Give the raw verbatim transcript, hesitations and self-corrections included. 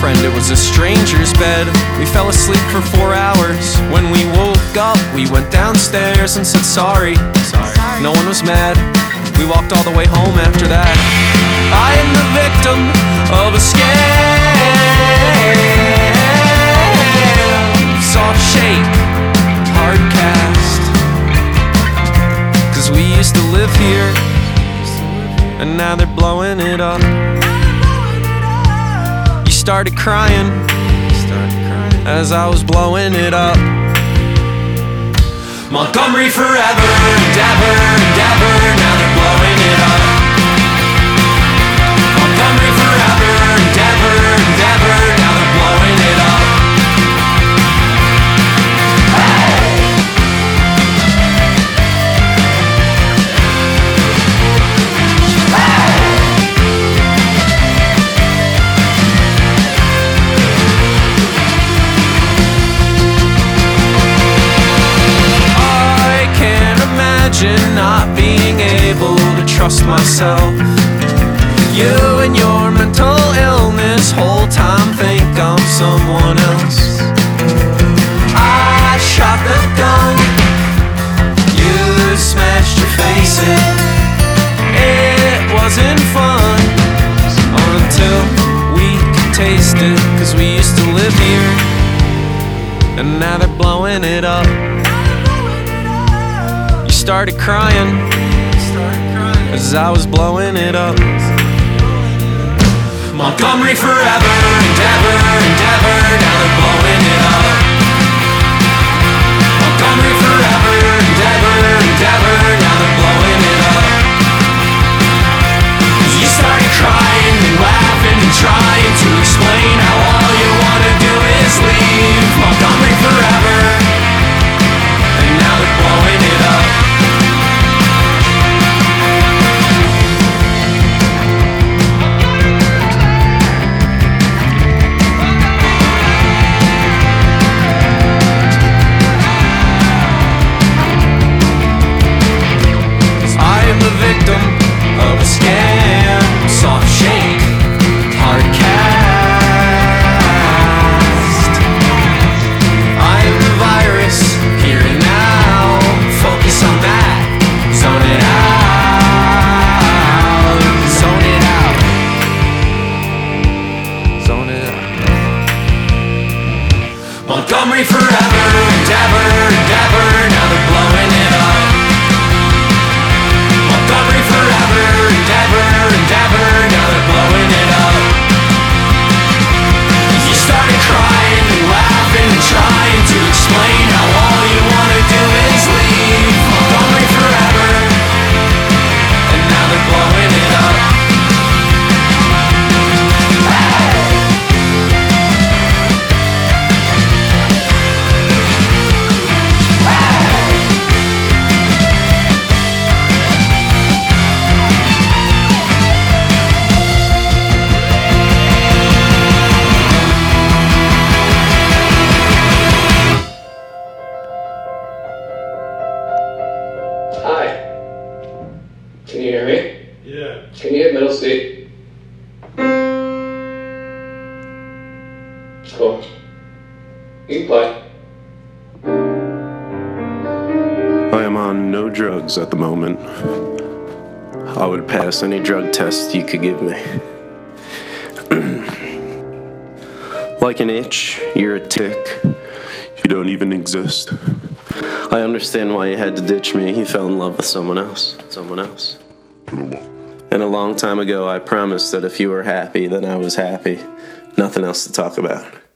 friend, it was a stranger's bed. We fell asleep for four hours. When we woke up, we went downstairs and said sorry. Sorry. No one was mad. We walked all the way home after that. I am the victim of a scam. Soft shake, hard cast. Cause we used to live here, and now they're blowing it up. You started crying as I was blowing it up. Montgomery forever and ever and ever, now they're blowing it up. Montgomery forever and ever and ever, now they're blowing it up. Not being able to trust myself. You and your mental illness whole time think I'm someone else. I shot the gun, you smashed your face in. It wasn't fun until we could taste it. Cause we used to live here, and now they're blowing it up. Started crying as I was blowing it up. Montgomery forever and ever and ever, now they're blowing it up. Montgomery forever and ever and ever, now they're blowing it up. You started crying and laughing and trying to explain how all you wanna do is leave. Montgomery forever, and now they're blowing it up. Victim of a scam, soft shake, hard cast. I am the virus, here and now. Focus on that, zone it out, zone it out, zone it out. Montgomery forever and ever and ever, now they're blowing it up. Montgomery forever and ever and ever, now they're blowing it up. You started crying and laughing and trying to explain how all you wanna do is leave. Montgomery forever, and now they're blowing it up. Hi. Can you hear me? Yeah. Can you hit middle C? Cool. You can play. I am on no drugs at the moment. I would pass any drug test you could give me. Like an itch, you're a tick. You don't even exist. I understand why you had to ditch me. You fell in love with someone else. Someone else. And a long time ago, I promised that if you were happy, then I was happy. Nothing else to talk about.